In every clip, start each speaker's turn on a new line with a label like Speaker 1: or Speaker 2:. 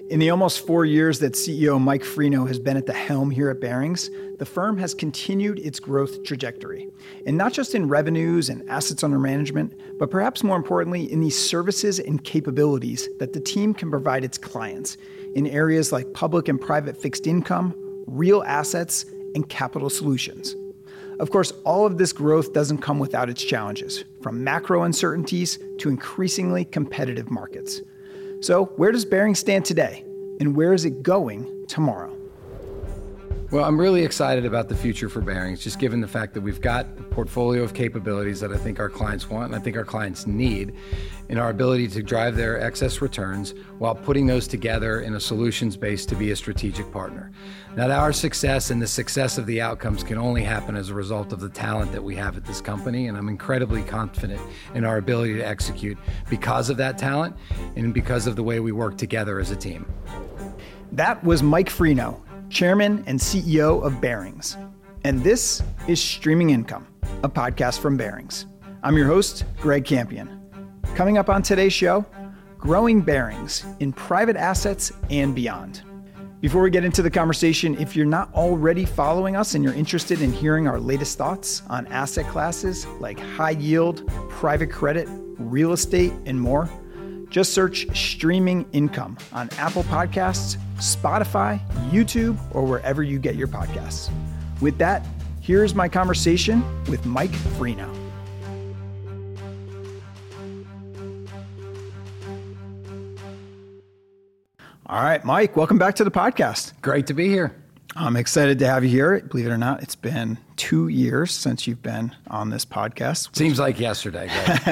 Speaker 1: In the almost 4 years that CEO Mike Freno has been at the helm here at Barings, the firm has continued its growth trajectory. And not just in revenues and assets under management, but perhaps more importantly, in these services and capabilities that the team can provide its clients in areas like public and private fixed income, real assets, and capital solutions. Of course, all of this growth doesn't come without its challenges, from macro uncertainties to increasingly competitive markets. So where does Barings stand today, and where is it going tomorrow?
Speaker 2: Well, I'm really excited about the future for Barings, just given the fact that we've got a portfolio of capabilities that I think our clients want and I think our clients need, in our ability to drive their excess returns while putting those together in a solutions base to be a strategic partner. Now, our success and the success of the outcomes can only happen as a result of the talent that we have at this company, and I'm incredibly confident in our ability to execute because of that talent and because of the way we work together as a team.
Speaker 1: That was Mike Freno, Chairman and CEO of Barings. And this is Streaming Income, a podcast from Barings. I'm your host, Greg Campion. Coming up on today's show, growing Barings in private assets and beyond. Before we get into the conversation, if you're not already following us and you're interested in hearing our latest thoughts on asset classes like high yield, private credit, real estate, and more, just search Streaming Income on Apple Podcasts, Spotify, YouTube, or wherever you get your podcasts. With that, here's my conversation with Mike Freno. All right, Mike, welcome back to the podcast.
Speaker 2: Great to be here.
Speaker 1: I'm excited to have you here. Believe it or not, it's been 2 years since you've been on this podcast.
Speaker 2: Seems like yesterday,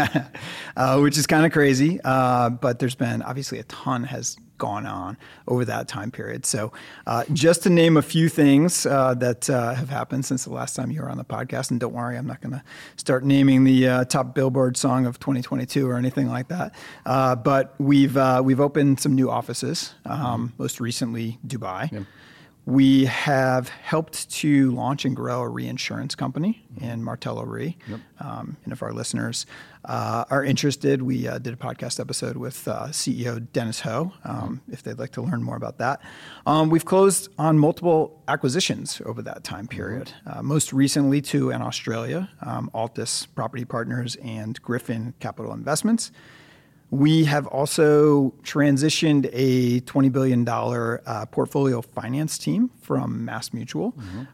Speaker 1: which is kind of crazy. But there's been obviously a ton has gone on over that time period. So just to name a few things that have happened since the last time you were on the podcast, and don't worry, I'm not going to start naming the top Billboard song of 2022 or anything like that. But we've opened some new offices, most recently Dubai. Yep. We have helped to launch and grow a reinsurance company in Martello Re. Yep. And if our listeners are interested, we did a podcast episode with CEO Dennis Ho, if they'd like to learn more about that. We've closed on multiple acquisitions over that time period, most recently two in Australia, Altus Property Partners and Griffin Capital Investments. We have also transitioned a $20 billion portfolio finance team from MassMutual,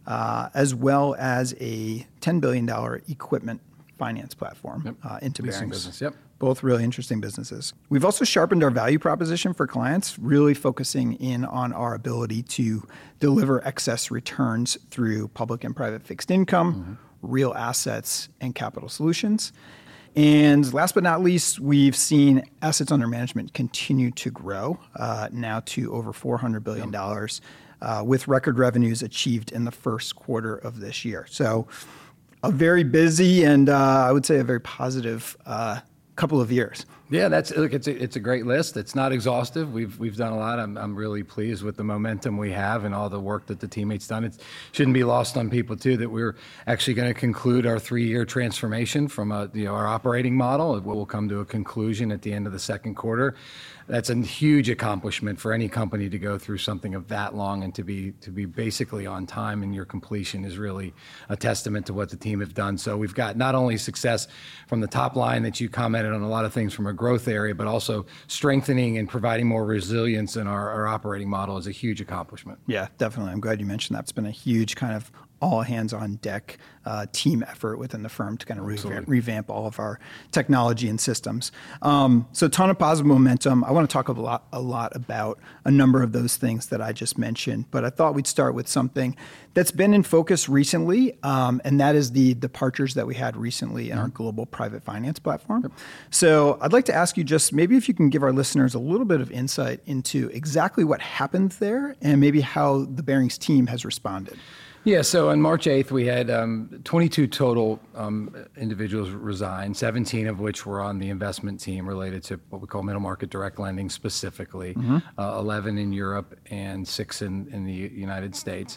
Speaker 1: as well as a $10 billion equipment finance platform into Barings.
Speaker 2: Business, yep.
Speaker 1: Both really interesting businesses. We've also sharpened our value proposition for clients, really focusing in on our ability to deliver excess returns through public and private fixed income, real assets, and capital solutions. And last but not least, we've seen assets under management continue to grow, now to over $400 billion, with record revenues achieved in the first quarter of this year. So a very busy and I would say a very positive couple of years.
Speaker 2: Yeah, it's a great list. It's not exhaustive. We've done a lot. I'm really pleased with the momentum we have and all the work that the teammates done. It shouldn't be lost on people too that we're actually going to conclude our 3-year transformation from our operating model. It will come to a conclusion at the end of the second quarter. That's a huge accomplishment for any company to go through something of that long, and to be basically on time in your completion is really a testament to what the team have done. So we've got not only success from the top line that you commented on, a lot of things from a growth area, but also strengthening and providing more resilience in our operating model is a huge accomplishment.
Speaker 1: Yeah, definitely. I'm glad you mentioned that. It's been a huge kind of all hands on deck team effort within the firm to kind of revamp all of our technology and systems. So a ton of positive momentum. I want to talk a lot about a number of those things that I just mentioned, but I thought we'd start with something that's been in focus recently, and that is the departures that we had recently in our global private finance platform. Yep. So I'd like to ask you just maybe if you can give our listeners a little bit of insight into exactly what happened there and maybe how the Barings team has responded.
Speaker 2: Yeah, so on March 8th, we had 22 total individuals resign, 17 of which were on the investment team related to what we call middle market direct lending specifically, 11 in Europe and 6 in the United States.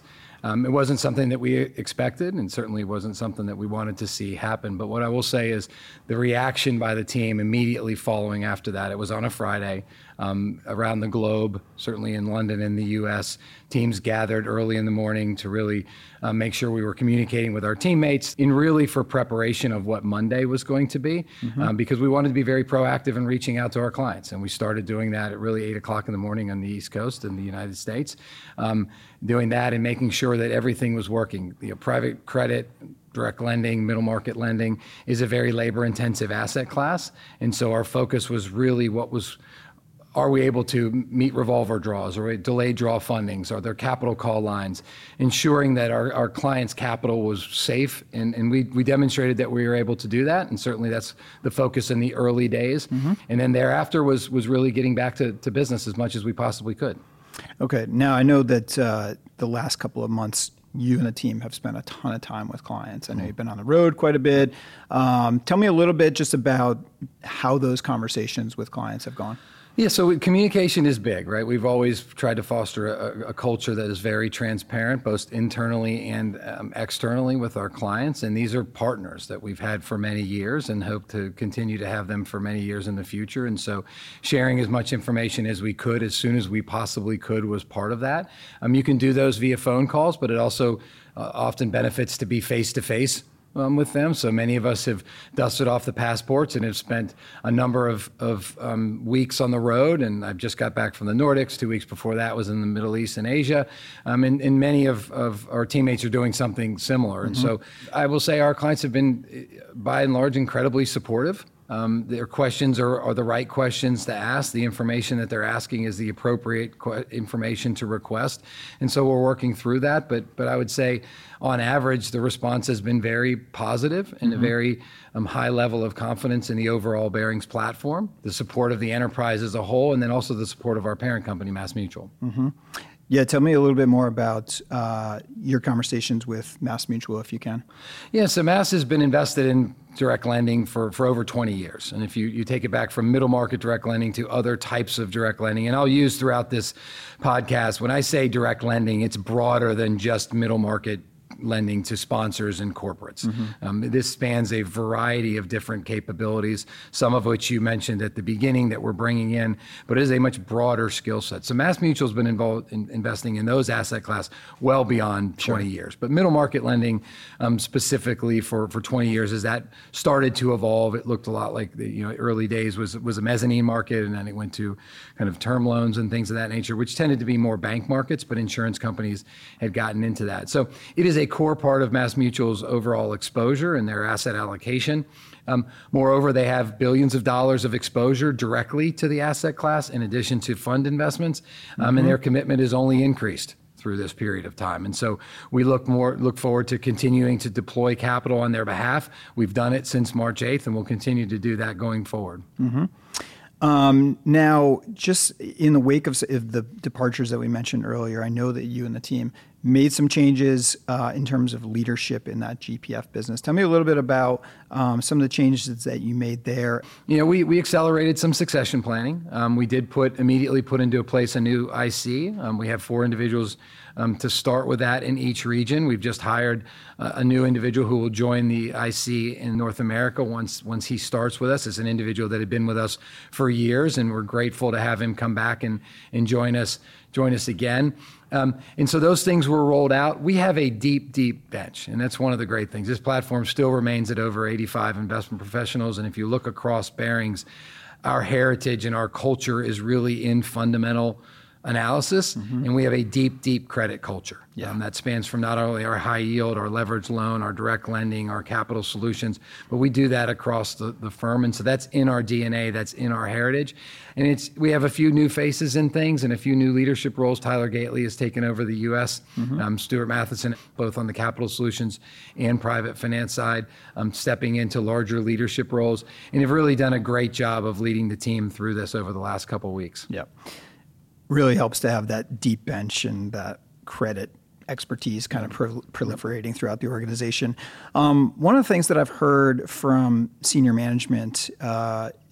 Speaker 2: It wasn't something that we expected, and certainly wasn't something that we wanted to see happen. But what I will say is the reaction by the team immediately following after that, it was on a Friday, around the globe, certainly in London and the U.S., teams gathered early in the morning to really make sure we were communicating with our teammates in really for preparation of what Monday was going to be, because we wanted to be very proactive in reaching out to our clients. And we started doing that at really 8 o'clock in the morning on the East Coast in the United States, doing that and making sure that everything was working. Private credit, direct lending, middle market lending is a very labor intensive asset class. And so our focus was really are we able to meet revolver draws or delayed draw fundings? Are there capital call lines? Ensuring that our clients' capital was safe. And we demonstrated that we were able to do that. And certainly that's the focus in the early days. And then thereafter was really getting back to business as much as we possibly could.
Speaker 1: Okay. Now, I know that the last couple of months, you and the team have spent a ton of time with clients. I know you've been on the road quite a bit. Tell me a little bit just about how those conversations with clients have gone.
Speaker 2: Yeah, so communication is big, right? We've always tried to foster a culture that is very transparent, both internally and externally with our clients. And these are partners that we've had for many years and hope to continue to have them for many years in the future. And so sharing as much information as we could, as soon as we possibly could, was part of that. You can do those via phone calls, but it also often benefits to be face-to-face with them. So many of us have dusted off the passports and have spent a number of weeks on the road. And I've just got back from the Nordics. 2 weeks before that was in the Middle East and Asia. And many of our teammates are doing something similar. And so I will say our clients have been, by and large, incredibly supportive. Their questions are the right questions to ask. The information that they're asking is the appropriate information to request. And so we're working through that. But I would say, on average, the response has been very positive and a very high level of confidence in the overall Barings platform, the support of the enterprise as a whole, and then also the support of our parent company, MassMutual.
Speaker 1: Yeah, tell me a little bit more about your conversations with MassMutual, if you can.
Speaker 2: Yeah, so Mass has been invested in direct lending for over 20 years. And if you take it back from middle market direct lending to other types of direct lending, and I'll use throughout this podcast, when I say direct lending, it's broader than just middle market lending to sponsors and corporates. This spans a variety of different capabilities, some of which you mentioned at the beginning that we're bringing in, but it is a much broader skill set. So MassMutual has been involved in investing in those asset class well beyond 20 years. But middle market lending specifically for 20 years, as that started to evolve, it looked a lot like the early days was a mezzanine market, and then it went to kind of term loans and things of that nature, which tended to be more bank markets, but insurance companies had gotten into that. So it is a core part of MassMutual's overall exposure and their asset allocation. Moreover, they have billions of dollars of exposure directly to the asset class in addition to fund investments, and their commitment has only increased through this period of time. And so we look forward to continuing to deploy capital on their behalf. We've done it since March 8th, and we'll continue to do that going forward.
Speaker 1: Now, just in the wake of the departures that we mentioned earlier, I know that you and the team made some changes in terms of leadership in that GPF business. Tell me a little bit about some of the changes that you made there.
Speaker 2: We accelerated some succession planning. We did immediately put into place a new IC. We have 4 individuals to start with that in each region. We've just hired a new individual who will join the IC in North America once he starts with us. It's an individual that had been with us for years, and we're grateful to have him come back and join us again. And so those things were rolled out. We have a deep bench, and that's one of the great things. This platform still remains at over 85 investment professionals, and if you look across Barings, our heritage and our culture is really in fundamental analysis, and we have a deep credit culture. That spans from not only our high yield, our leveraged loan, our direct lending, our capital solutions, but we do that across the firm. And so that's in our DNA, that's in our heritage. And we have a few new faces in things and a few new leadership roles. Tyler Gately has taken over the U.S., Stuart Matheson, both on the capital solutions and private finance side, stepping into larger leadership roles, and have really done a great job of leading the team through this over the last couple of weeks.
Speaker 1: Really helps to have that deep bench and that credit expertise kind of proliferating throughout the organization. One of the things that I've heard from senior management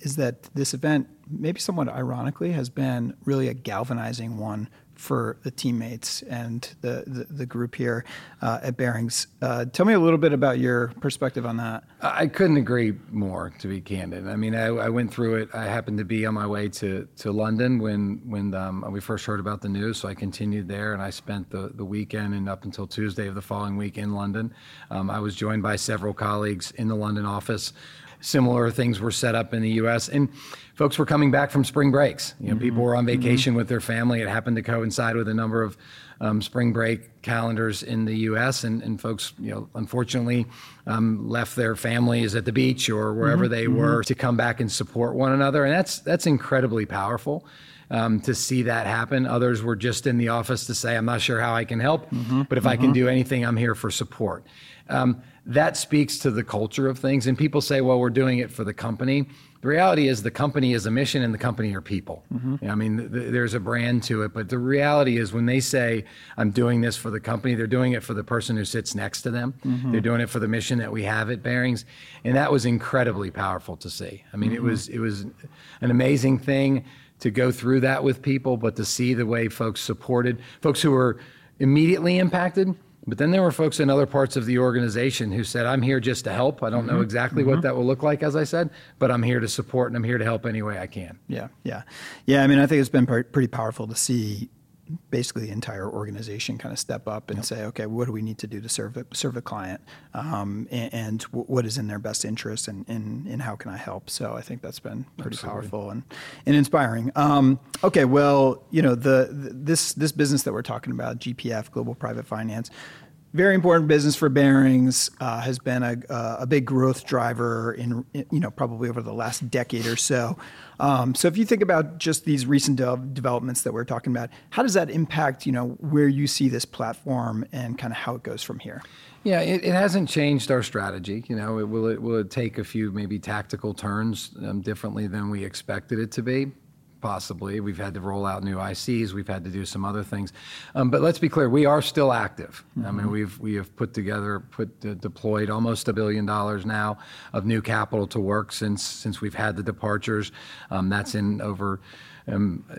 Speaker 1: is that this event, maybe somewhat ironically, has been really a galvanizing one for the teammates and the group here at Barings. Tell me a little bit about your perspective on that.
Speaker 2: I couldn't agree more, to be candid. I mean, I went through it. I happened to be on my way to London when we first heard about the news, so I continued there, and I spent the weekend and up until Tuesday of the following week in London. I was joined by several colleagues in the London office. Similar things were set up in the U.S., and folks were coming back from spring breaks. People were on vacation with their family. It happened to coincide with a number of spring break calendars in the U.S., and folks, unfortunately, left their families at the beach or wherever they were to come back and support one another, and that's incredibly powerful. To see that happen. Others were just in the office to say, I'm not sure how I can help, but if I can do anything, I'm here for support. That speaks to the culture of things. And people say, well, we're doing it for the company. The reality is the company is a mission and the company are people. I mean, there's a brand to it, but the reality is when they say, I'm doing this for the company, they're doing it for the person who sits next to them. They're doing it for the mission that we have at Barings. And that was incredibly powerful to see. I mean, it was an amazing thing to go through that with people, but to see the way folks supported, folks who were immediately impacted, but then there were folks in other parts of the organization who said, I'm here just to help. I don't know exactly what that will look like, as I said, but I'm here to support and I'm here to help any way I can.
Speaker 1: Yeah. I mean, I think it's been pretty powerful to see basically the entire organization kind of step up and say, okay, what do we need to do to serve a client, and what is in their best interest, and how can I help? So I think that's been pretty powerful and inspiring. Okay, well, this business that we're talking about, GPF, Global Private Finance, very important business for Barings, has been a big growth driver in probably over the last decade or so. So if you think about just these recent developments that we're talking about, how does that impact where you see this platform and kind of how it goes from here?
Speaker 2: Yeah, it hasn't changed our strategy. Will it take a few maybe tactical turns differently than we expected it to be? Possibly. We've had to roll out new ICs. We've had to do some other things. But let's be clear, we are still active. I mean, we have deployed almost $1 billion now of new capital to work since we've had the departures. That's in over a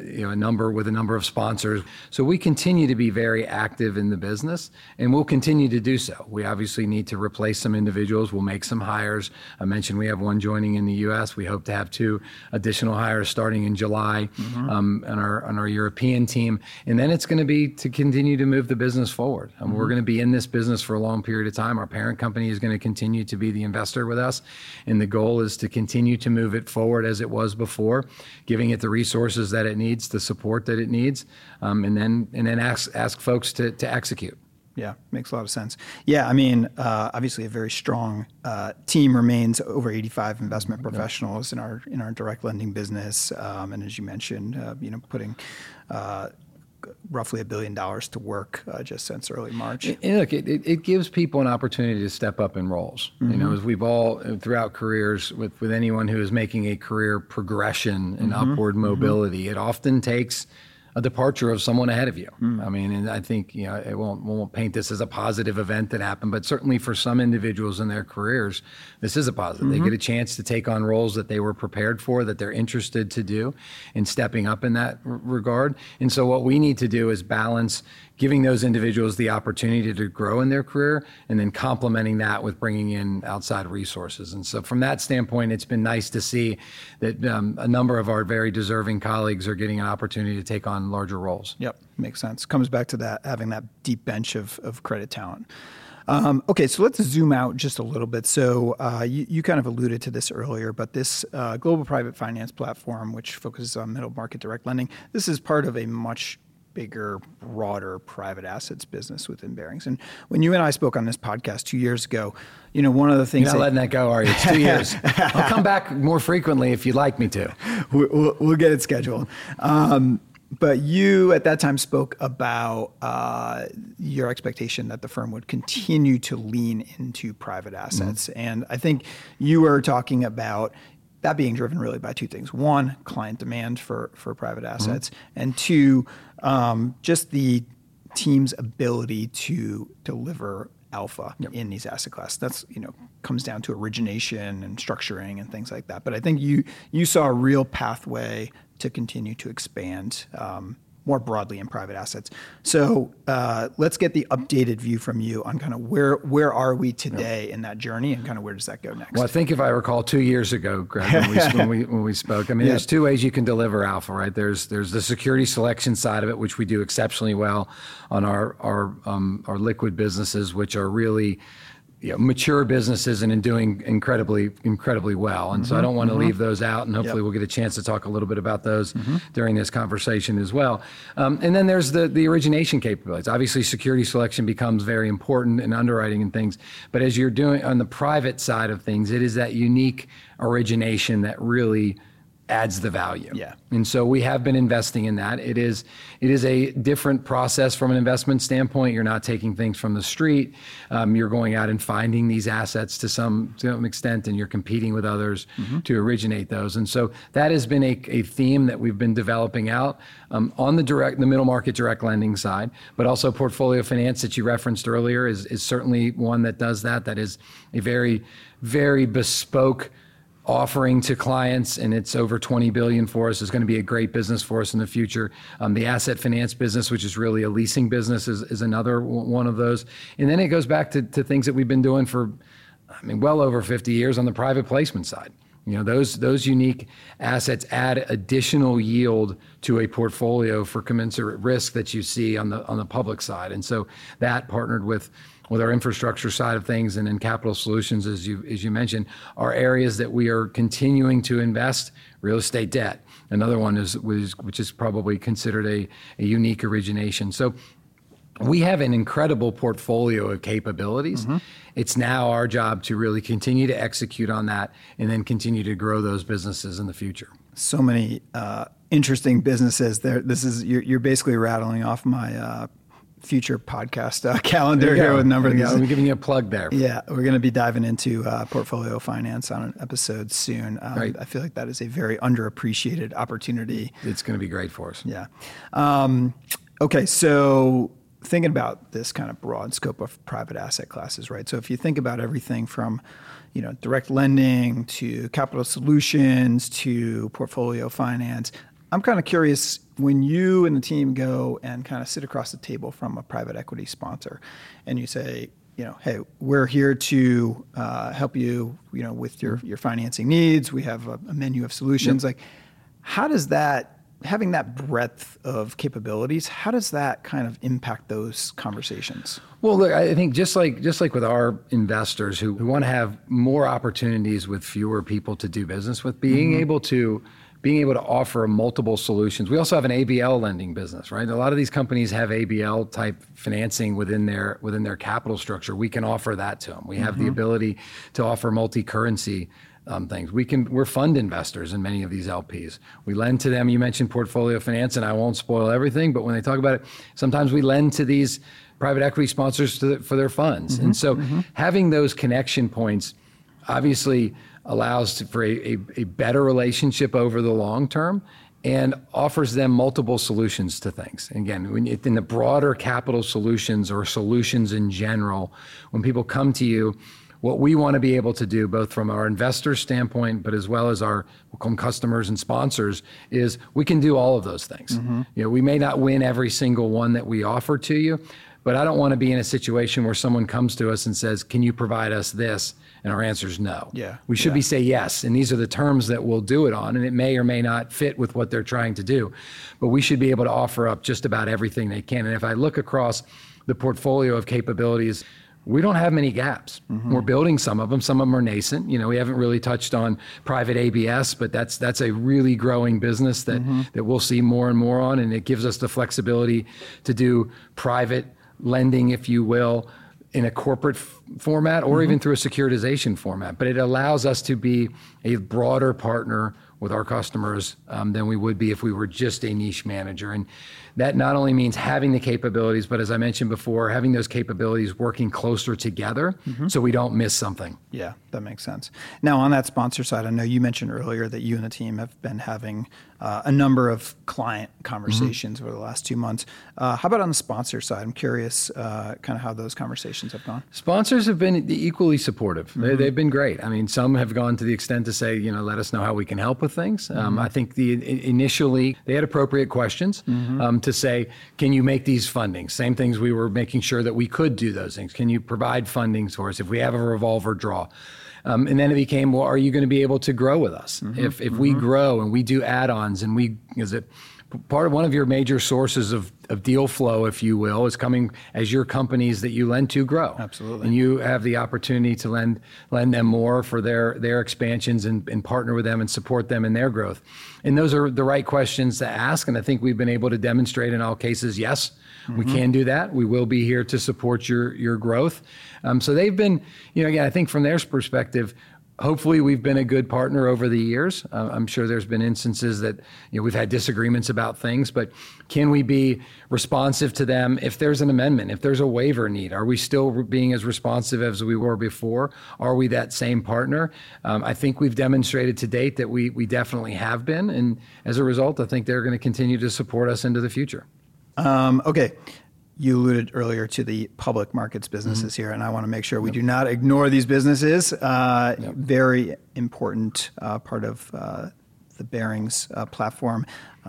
Speaker 2: number of sponsors. So we continue to be very active in the business, and we'll continue to do so. We obviously need to replace some individuals. We'll make some hires. I mentioned we have one joining in the U.S. We hope to have 2 additional hires starting in July on our European team. And then it's going to be to continue to move the business forward. We're going to be in this business for a long period of time. Our parent company is going to continue to be the investor with us. And the goal is to continue to move it forward as it was before, giving it the resources that it needs, the support that it needs, and then ask folks to execute.
Speaker 1: Yeah, makes a lot of sense. Yeah, I mean, obviously a very strong team remains, over 85 investment professionals in our direct lending business, and as you mentioned, putting roughly $1 billion to work just since early March.
Speaker 2: And look, it gives people an opportunity to step up in roles. As we've all throughout careers with anyone who is making a career progression and upward mobility, it often takes a departure of someone ahead of you. I mean, and I think it won't paint this as a positive event that happened, but certainly for some individuals in their careers, this is a positive. They get a chance to take on roles that they were prepared for, that they're interested to do, and stepping up in that regard. And so what we need to do is balance giving those individuals the opportunity to grow in their career, and then complementing that with bringing in outside resources. And so from that standpoint, it's been nice to see that a number of our very deserving colleagues are getting an opportunity to take on larger roles.
Speaker 1: Yep, makes sense. Comes back to that, having that deep bench of credit talent. Okay, so let's zoom out just a little bit. So you kind of alluded to this earlier, but this Global Private Finance platform, which focuses on middle market direct lending, this is part of a much bigger, broader private assets business within Barings. And when you and I spoke on this podcast 2 years ago, one of the things—
Speaker 2: You're not letting that go, are you? It's 2 years. I'll come back more frequently if you'd like me to.
Speaker 1: We'll get it scheduled. But you at that time spoke about your expectation that the firm would continue to lean into private assets. And I think you were talking about that being driven really by 2 things. 1, client demand for private assets, and 2, just the team's ability to deliver alpha in these asset classes. That's, comes down to origination and structuring and things like that. But I think you saw a real pathway to continue to expand more broadly in private assets. So let's get the updated view from you on kind of where are we today in that journey, and kind of where does that go next?
Speaker 2: Well, I think if I recall 2 years ago, Greg, when we spoke, I mean, there's two ways you can deliver alpha, right? There's the security selection side of it, which we do exceptionally well on our liquid businesses, which are really mature businesses and in doing incredibly well. And so I don't want to leave those out, and hopefully we'll get a chance to talk a little bit about those during this conversation as well. And then there's the origination capabilities. Obviously, security selection becomes very important in underwriting and things, but as you're doing on the private side of things, it is that unique origination that really adds the value.
Speaker 1: Yeah.
Speaker 2: And so we have been investing in that. It is a different process from an investment standpoint. You're not taking things from the street. You're going out and finding these assets to some extent, and you're competing with others to originate those. And so that has been a theme that we've been developing out on the middle market direct lending side, but also portfolio finance that you referenced earlier is certainly one that does that. That is a very, very bespoke offering to clients, and it's over $20 billion for us. Is going to be a great business for us in the future. The asset finance business, which is really a leasing business, is another one of those. And then it goes back to things that we've been doing for, well over 50 years on the private placement side. Those unique assets add additional yield to a portfolio for commensurate risk that you see on the public side. And so that, partnered with our infrastructure side of things and in capital solutions, as you mentioned, are areas that we are continuing to invest. Real estate debt, another one which is probably considered a unique origination. So we have an incredible portfolio of capabilities. It's now our job to really continue to execute on that and then continue to grow those businesses in the future. So
Speaker 1: many interesting businesses there. You're basically rattling off my future podcast calendar here with a number of these.
Speaker 2: I'm giving you a plug there.
Speaker 1: Yeah, we're going to be diving into portfolio finance on an episode soon.
Speaker 2: Right.
Speaker 1: I feel like that is a very underappreciated opportunity.
Speaker 2: It's going to be great for us.
Speaker 1: Yeah. Okay, so thinking about this kind of broad scope of private asset classes, right? So if you think about everything from direct lending to capital solutions to portfolio finance, I'm kind of curious, when you and the team go and kind of sit across the table from a private equity sponsor and you say, hey, we're here to help you, with your financing needs. We have a menu of solutions. Like, how does that, having that breadth of capabilities, how does that kind of impact those conversations?
Speaker 2: Well, look, I think just like with our investors who want to have more opportunities with fewer people to do business with, being able to offer multiple solutions. We also have an ABL lending business, right? A lot of these companies have ABL type financing within their capital structure. We can offer that to them. We have the ability to offer multi-currency things. We're fund investors in many of these LPs. We lend to them. You mentioned portfolio finance, and I won't spoil everything, but when they talk about it, sometimes we lend to these private equity sponsors for their funds. And so having those connection points obviously allows for a better relationship over the long term and offers them multiple solutions to things. And again, in the broader capital solutions or solutions in general, when people come to you, what we want to be able to do, both from our investor standpoint, but as well as our customers and sponsors, is we can do all of those things. We may not win every single one that we offer to you, but I don't want to be in a situation where someone comes to us and says, can you provide us this? And our answer is no. We should be say yes. And these are the terms that we'll do it on. And it may or may not fit with what they're trying to do. But we should be able to offer up just about everything they can. And if I look across the portfolio of capabilities, we don't have many gaps. We're building some of them. Some of them are nascent. We haven't really touched on private ABS, but that's a really growing business that we'll see more and more on. And it gives us the flexibility to do private lending, if you will, in a corporate format or even through a securitization format. But it allows us to be a broader partner with our customers than we would be if we were just a niche manager. And that not only means having the capabilities, but as I mentioned before, having those capabilities working closer together so we don't miss something.
Speaker 1: Yeah, that makes sense. Now, on that sponsor side, I know you mentioned earlier that you and the team have been having a number of client conversations over the last 2 months. How about on the sponsor side? I'm curious kind of how those conversations have gone.
Speaker 2: Sponsors have been equally supportive. They've been great. I mean, some have gone to the extent to say, let us know how we can help with things. I think initially they had appropriate questions to say, can you make these fundings? Same things we were making sure that we could do those things. Can you provide fundings for us if we have a revolver draw? And then it became, well, are you going to be able to grow with us? If we grow and we do add-ons and part of one of your major sources of deal flow, if you will, is coming as your companies that you lend to grow.
Speaker 1: Absolutely.
Speaker 2: And you have the opportunity to lend them more for their expansions and partner with them and support them in their growth. And those are the right questions to ask. And I think we've been able to demonstrate in all cases, yes, we can do that. We will be here to support your growth. So they've been, again, I think from their perspective, hopefully we've been a good partner over the years. I'm sure there's been instances that we've had disagreements about things, but can we be responsive to them if there's an amendment, if there's a waiver need? Are we still being as responsive as we were before? Are we that same partner? I think we've demonstrated to date that we definitely have been, and as a result, I think they're going to continue to support us into the future.
Speaker 1: Okay. You alluded earlier to the public markets businesses here, and I want to make sure we do not ignore these businesses. Very important part of the Barings platform,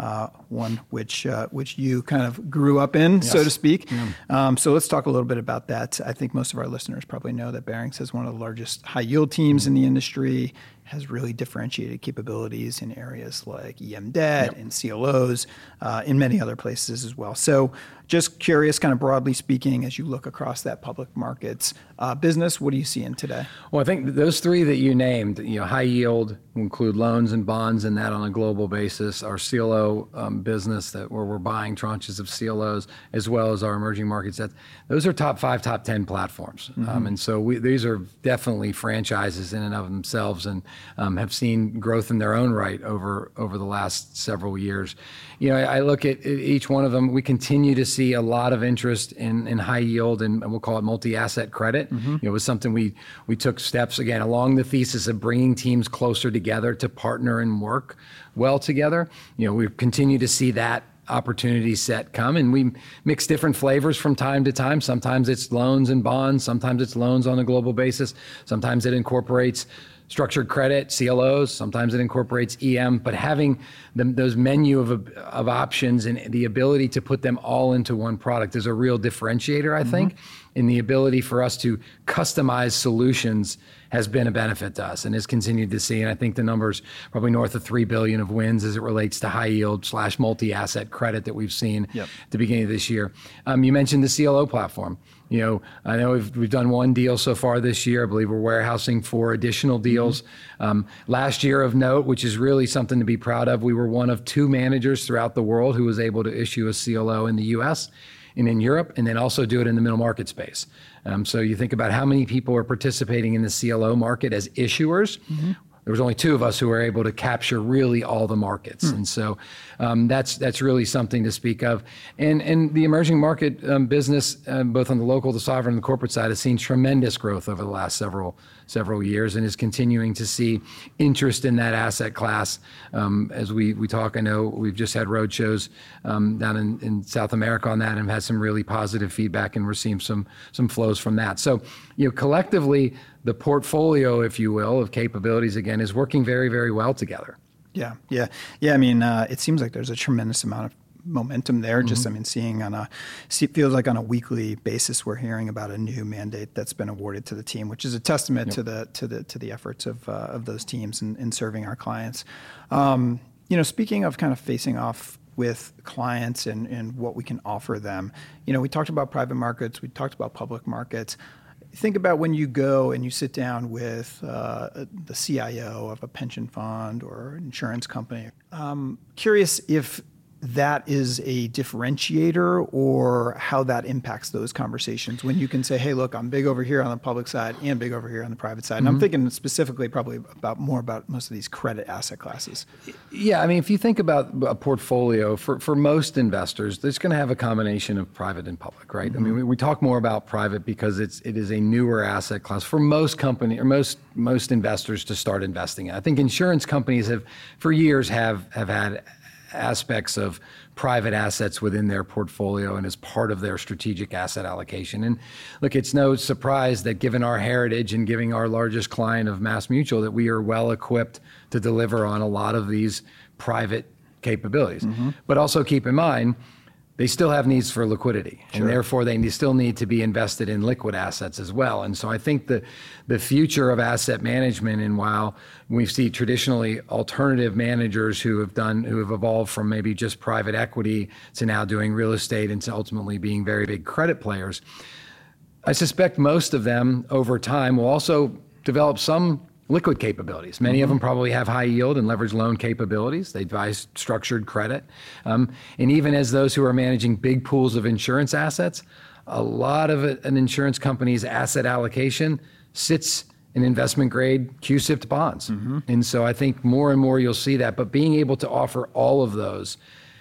Speaker 1: one which you kind of grew up in, so to speak. So let's talk a little bit about that. I think most of our listeners probably know that Barings has one of the largest high yield teams in the industry, has really differentiated capabilities in areas like EM debt and CLOs, in many other places as well. So just curious, kind of broadly speaking, as you look across that public markets business, what are you seeing today?
Speaker 2: Well, I think those three that you named, high yield will include loans and bonds and that on a global basis, our CLO business where we're buying tranches of CLOs, as well as our emerging markets. Those are top 5, top 10 platforms. And so these are definitely franchises in and of themselves and have seen growth in their own right over the last several years. I look at each one of them. We continue to see a lot of interest in high yield, and we'll call it multi-asset credit. It was something we took steps, again, along the thesis of bringing teams closer together to partner and work well together. We continue to see that opportunity set come, and we mix different flavors from time to time. Sometimes it's loans and bonds. Sometimes it's loans on a global basis. Sometimes it incorporates structured credit, CLOs, sometimes it incorporates EM, but having those menu of options and the ability to put them all into one product is a real differentiator, I think, in the ability for us to customize solutions has been a benefit to us and has continued to see. And I think the number's probably north of $3 billion of wins as it relates to high yield / multi-asset credit that we've seen at the beginning of this year. You mentioned the CLO platform. I know we've done one deal so far this year. I believe we're warehousing 4 additional deals. Last year of note, which is really something to be proud of, we were one of 2 managers throughout the world who was able to issue a CLO in the US and in Europe, and then also do it in the middle market space. So you think about how many people are participating in the CLO market as issuers. There was only 2 of us who were able to capture really all the markets. And so that's really something to speak of. And the emerging market business, both on the local, the sovereign, and the corporate side, has seen tremendous growth over the last several years and is continuing to see interest in that asset class. As we talk, I know we've just had road shows down in South America on that and had some really positive feedback and received some flows from that. So, collectively, the portfolio, if you will, of capabilities, again, is working very, very well together.
Speaker 1: Yeah. I mean, it seems like there's a tremendous amount of momentum there. Just, seeing feels like on a weekly basis, we're hearing about a new mandate that's been awarded to the team, which is a testament to the efforts of those teams in serving our clients. Speaking of kind of facing off with clients and what we can offer them, we talked about private markets, we talked about public markets. Think about when you go and you sit down with the CIO of a pension fund or insurance company. Curious if that is a differentiator, or how that impacts those conversations when you can say, hey, look, I'm big over here on the public side and big over here on the private side. And I'm thinking specifically probably more about most of these credit asset classes.
Speaker 2: Yeah, I mean, if you think about a portfolio, for most investors, it's going to have a combination of private and public, right? I mean, we talk more about private because it is a newer asset class for most company or most investors to start investing in. I think insurance companies have, for years, have had aspects of private assets within their portfolio and as part of their strategic asset allocation. And look, it's no surprise that given our heritage and giving our largest client of MassMutual, that we are well equipped to deliver on a lot of these private capabilities. But also keep in mind, they still have needs for liquidity, and therefore they still need to be invested in liquid assets as well. And so I think the future of asset management, and while we see traditionally alternative managers who have evolved from maybe just private equity to now doing real estate and to ultimately being very big credit players, I suspect most of them over time will also develop some liquid capabilities. Many of them probably have high yield and leverage loan capabilities. They advise structured credit. And even as those who are managing big pools of insurance assets, a lot of an insurance company's asset allocation sits in investment grade CUSIP bonds. And so I think more and more you'll see that, but being able to offer all of those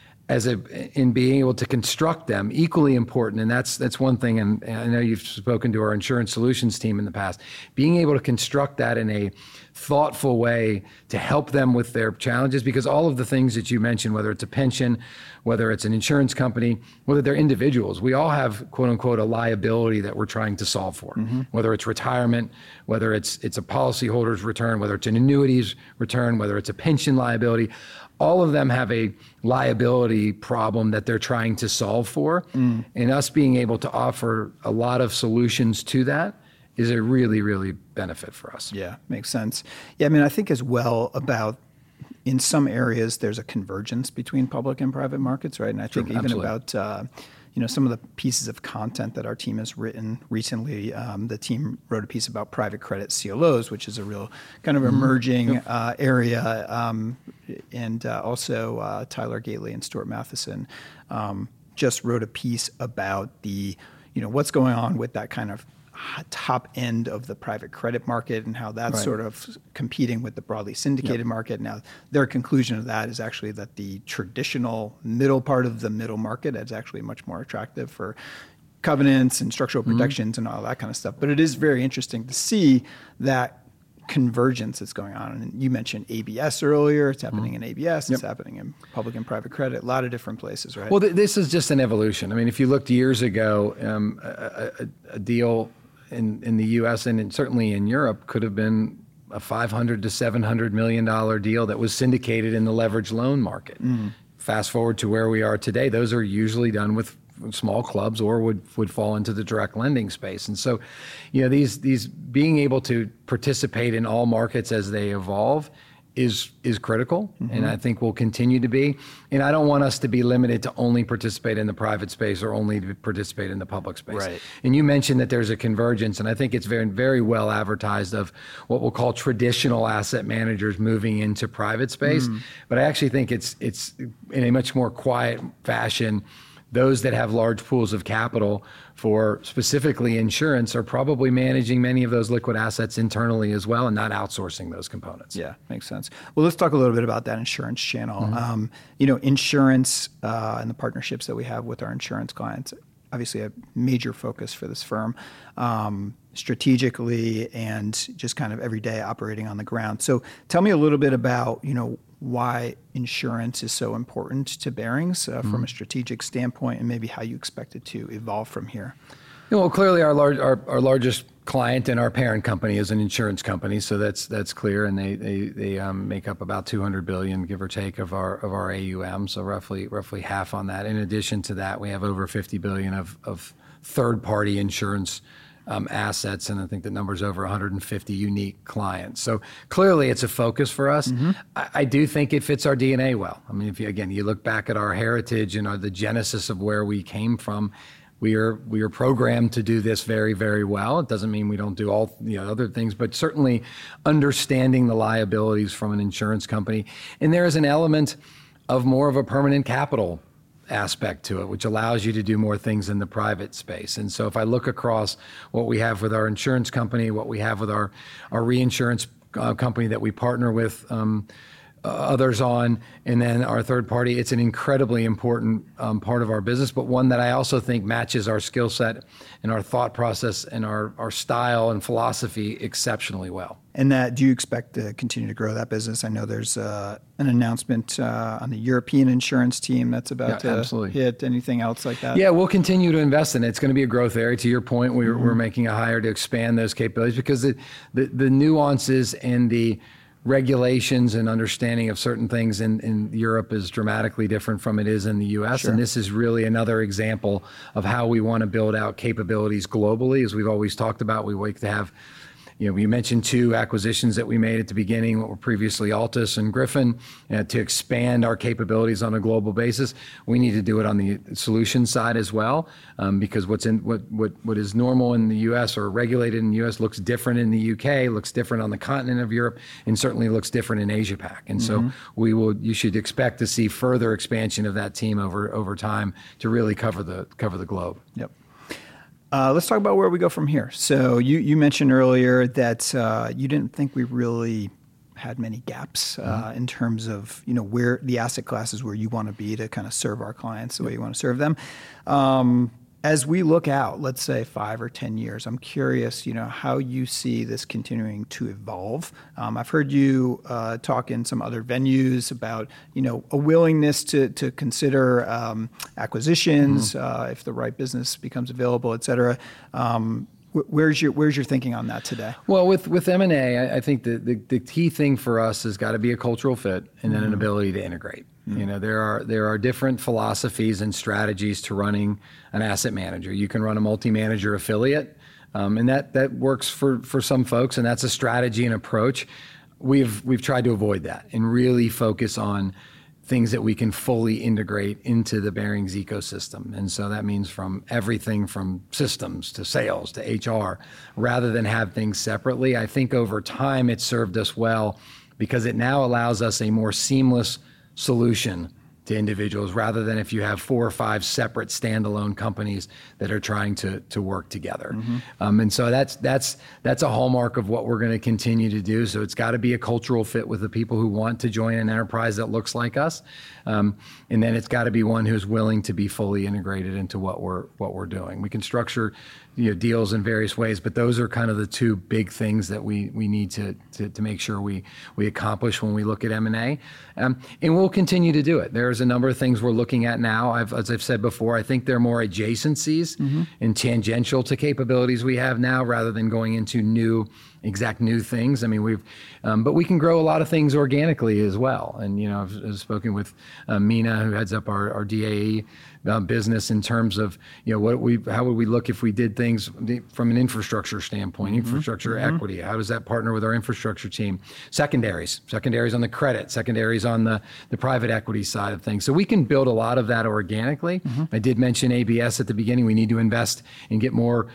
Speaker 2: in being able to construct them, equally important, and that's one thing, and I know you've spoken to our insurance solutions team in the past, being able to construct that in a thoughtful way to help them with their challenges, because all of the things that you mentioned, whether it's a pension, whether it's an insurance company, whether they're individuals, we all have, quote unquote, a liability that we're trying to solve for, whether it's retirement, whether it's a policyholder's return, whether it's an annuities return, whether it's a pension liability. All of them have a liability problem that they're trying to solve for. And us being able to offer a lot of solutions to that is a really, really benefit for us.
Speaker 1: Yeah, makes sense. Yeah, I mean, I think as well about, in some areas, there's a convergence between public and private markets, right? And I think even about some of the pieces of content that our team has written recently. The team wrote a piece about private credit CLOs, which is a real kind of emerging area. And also Tyler Gately and Stuart Matheson just wrote a piece about what's going on with that kind of top end of the private credit market and how that's sort of competing with the broadly syndicated market. Now, their conclusion of that is actually that the traditional middle part of the middle market is actually much more attractive for covenants and structural protections and all that kind of stuff. But it is very interesting to see that convergence that's going on. And you mentioned ABS earlier. It's happening in ABS. It's happening in public and private credit, a lot of different places, right?
Speaker 2: Well, this is just an evolution. I mean, if you looked years ago, a deal in the U.S. and certainly in Europe could have been a $500 to $700 million deal that was syndicated in the leverage loan market. Fast forward to where we are today, those are usually done with small clubs or would fall into the direct lending space. And so, these being able to participate in all markets as they evolve is critical, and I think will continue to be. And I don't want us to be limited to only participate in the private space or only to participate in the public space.
Speaker 1: Right.
Speaker 2: And you mentioned that there's a convergence, and I think it's very, very well advertised of what we'll call traditional asset managers moving into private space. But I actually think it's in a much more quiet fashion. Those that have large pools of capital for specifically insurance are probably managing many of those liquid assets internally as well and not outsourcing those components.
Speaker 1: Yeah, makes sense. Well, let's talk a little bit about that insurance channel. Insurance and the partnerships that we have with our insurance clients, obviously a major focus for this firm, strategically and just kind of every day operating on the ground. So tell me a little bit about, why insurance is so important to Barings from a strategic standpoint, and maybe how you expect it to evolve from here.
Speaker 2: Well, clearly our largest client and our parent company is an insurance company, so that's clear, and they make up about $200 billion, give or take, of our AUM, so roughly half on that. In addition to that, we have over $50 billion of third-party insurance assets, and I think the number's over 150 unique clients. So clearly it's a focus for us. I do think it fits our DNA well. I mean, if you look back at our heritage and the genesis of where we came from, we are programmed to do this very, very well. It doesn't mean we don't do all other things, but certainly understanding the liabilities from an insurance company. And there is an element of more of a permanent capital aspect to it, which allows you to do more things in the private space. And so if I look across what we have with our insurance company, what we have with our reinsurance company that we partner with others on, and then our third party, it's an incredibly important part of our business, but one that I also think matches our skill set and our thought process and our style and philosophy exceptionally well.
Speaker 1: And that, do you expect to continue to grow that business? I know there's an announcement on the European insurance team that's about to
Speaker 2: absolutely
Speaker 1: hit. Anything else like that?
Speaker 2: Yeah, we'll continue to invest in it. It's going to be a growth area. To your point, we're making a hire to expand those capabilities because the nuances and the regulations and understanding of certain things in Europe is dramatically different from it is in the U.S. Sure. And this is really another example of how we want to build out capabilities globally. As we've always talked about, we like to have, we mentioned 2 acquisitions that we made at the beginning, what were previously Altus and Griffin, to expand our capabilities on a global basis. We need to do it on the solution side as well, because what is normal in the U.S. or regulated in the U.S. looks different in the U.K., looks different on the continent of Europe, and certainly looks different in Asia Pac. And so you should expect to see further expansion of that team over time to really cover the globe.
Speaker 1: Yep. Let's talk about where we go from here. So you mentioned earlier that you didn't think we really had many gaps in terms of where the asset classes where you want to be to kind of serve our clients the way you want to serve them. As we look out, let's say 5 or 10 years, I'm curious, how you see this continuing to evolve. I've heard you talk in some other venues about, a willingness to consider acquisitions if the right business becomes available, et cetera. Where's your thinking on that today?
Speaker 2: Well, with M&A, I think the key thing for us has got to be a cultural fit and then an ability to integrate. There are different philosophies and strategies to running an asset manager. You can run a multi-manager affiliate, and that works for some folks, and that's a strategy and approach. We've tried to avoid that and really focus on things that we can fully integrate into the Barings ecosystem. And so that means from everything from systems to sales to HR, rather than have things separately. I think over time it's served us well because it now allows us a more seamless solution to individuals rather than if you have 4 or 5 separate standalone companies that are trying to work together. And so that's a hallmark of what we're going to continue to do. So it's got to be a cultural fit with the people who want to join an enterprise that looks like us. And then it's got to be one who's willing to be fully integrated into what we're doing. We can structure deals in various ways, but those are kind of the 2 big things that we need to make sure we accomplish when we look at M&A. And we'll continue to do it. There's a number of things we're looking at now. As I've said before, I think they're more adjacencies and tangential to capabilities we have now rather than going into new things. I mean, but we can grow a lot of things organically as well. And, I've spoken with Mina, who heads up our DAE business in terms of, how would we look if we did things from an infrastructure standpoint, infrastructure equity? How does that partner with our infrastructure team? Secondaries on the credit, secondaries on the private equity side of things. So we can build a lot of that organically. I did mention ABS at the beginning. We need to invest and get more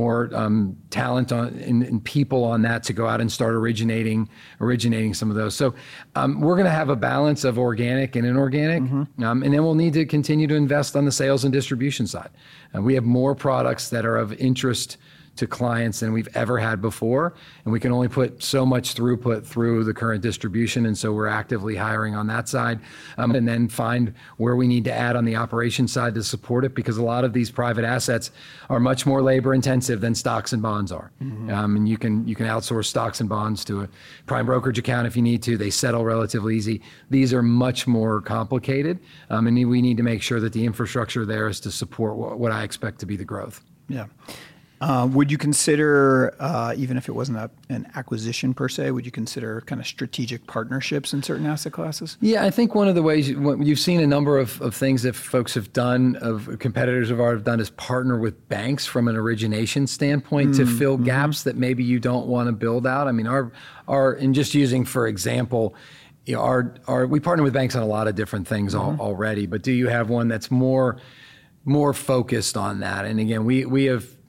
Speaker 2: talent in people on that to go out and start originating some of those. So we're going to have a balance of organic and inorganic, and then we'll need to continue to invest on the sales and distribution side. We have more products that are of interest to clients than we've ever had before, and we can only put so much throughput through the current distribution, and so we're actively hiring on that side, and then find where we need to add on the operation side to support it, because a lot of these private assets are much more labor intensive than stocks and bonds are. And you can outsource stocks and bonds to a prime brokerage account if you need to. They settle relatively easy. These are much more complicated, and we need to make sure that the infrastructure there is to support what I expect to be the growth.
Speaker 1: Yeah. Would you consider, even if it wasn't an acquisition per se, would you consider kind of strategic partnerships in certain asset classes?
Speaker 2: Yeah, I think one of the ways you've seen a number of things that folks have done, of competitors of ours have done, is partner with banks from an origination standpoint to fill gaps that maybe you don't want to build out. I mean, and just using, for example, we partner with banks on a lot of different things already, but do you have one that's more focused on that? And again, we have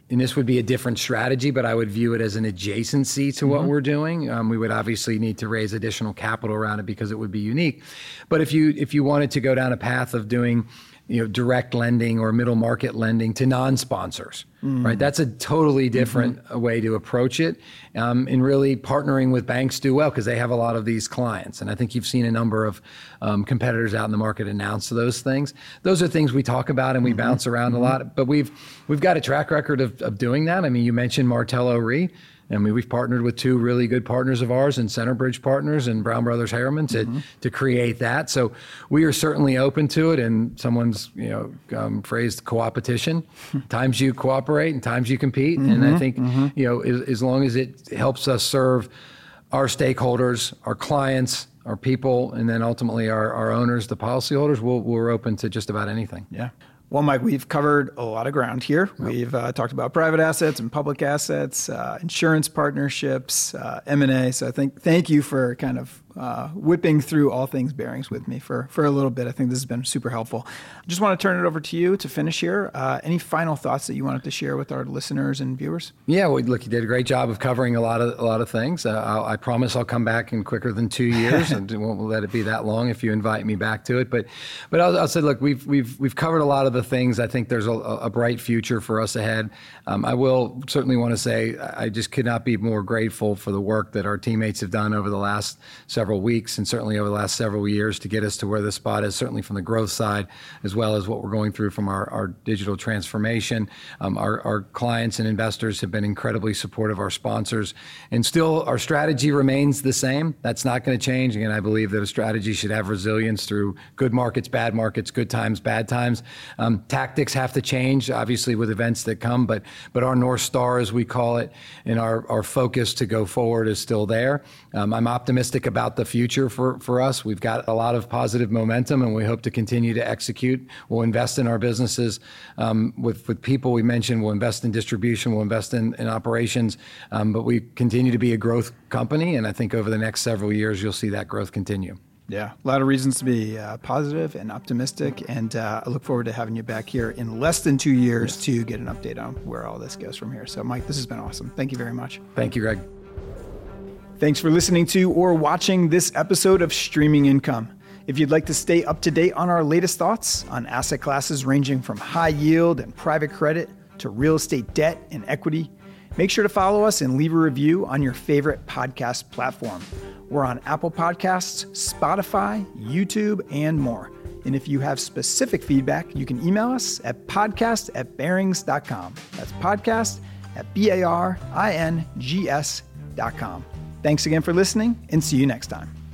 Speaker 2: and this would be a different strategy, but I would view it as an adjacency to what we're doing. We would obviously need to raise additional capital around it because it would be unique. But if you wanted to go down a path of doing direct lending or middle market lending to non-sponsors, right? That's a totally different way to approach it. And really partnering with banks do well because they have a lot of these clients. And I think you've seen a number of competitors out in the market announce those things. Those are things we talk about and we bounce around a lot, but we've got a track record of doing that. I mean, you mentioned Martello Re. I mean, we've partnered with two really good partners of ours and Centerbridge Partners and Brown Brothers Harriman to create that. So we are certainly open to it. And someone's phrased co-opetition. Times you cooperate and times you compete. And I think as long as it helps us serve our stakeholders, our clients, our people, and then ultimately our owners, the policyholders, we're open to just about anything.
Speaker 1: Yeah. Well, Mike, we've covered a lot of ground here. We've talked about private assets and public assets, insurance partnerships, M&A. So thank you for kind of whipping through all things Barings with me for a little bit. I think this has been super helpful. I just want to turn it over to you to finish here. Any final thoughts that you wanted to share with our listeners and viewers?
Speaker 2: Yeah, well, look, you did a great job of covering a lot of things. I promise I'll come back in quicker than 2 years, and won't let it be that long if you invite me back to it. But I'll say, look, we've covered a lot of the things. I think there's a bright future for us ahead. I will certainly want to say I just could not be more grateful for the work that our teammates have done over the last several weeks and certainly over the last several years to get us to where the spot is, certainly from the growth side, as well as what we're going through from our digital transformation. Our clients and investors have been incredibly supportive, our sponsors, and still our strategy remains the same. That's not going to change. Again, I believe that a strategy should have resilience through good markets, good times, bad times. Tactics have to change, obviously, with events that come, but our North Star, as we call it, and our focus to go forward is still there. I'm optimistic about the future for us. We've got a lot of positive momentum, and we hope to continue to execute. We'll invest in our businesses with people. We mentioned we'll invest in distribution, we'll invest in operations, but we continue to be a growth company, and I think over the next several years, you'll see that growth continue.
Speaker 1: Yeah, a lot of reasons to be positive and optimistic, and I look forward to having you back here in less than 2 years to get an update on where all this goes from here. So, Mike, this has been awesome. Thank you very much.
Speaker 2: Thank you, Greg.
Speaker 1: Thanks for listening to or watching this episode of Streaming Income. If you'd like to stay up to date on our latest thoughts on asset classes ranging from high yield and private credit to real estate debt and equity, make sure to follow us and leave a review on your favorite podcast platform. We're on Apple Podcasts, Spotify, YouTube, and more. And if you have specific feedback, you can email us at podcast@barings.com. That's podcast@barings.com. Thanks again for listening, and see you next time.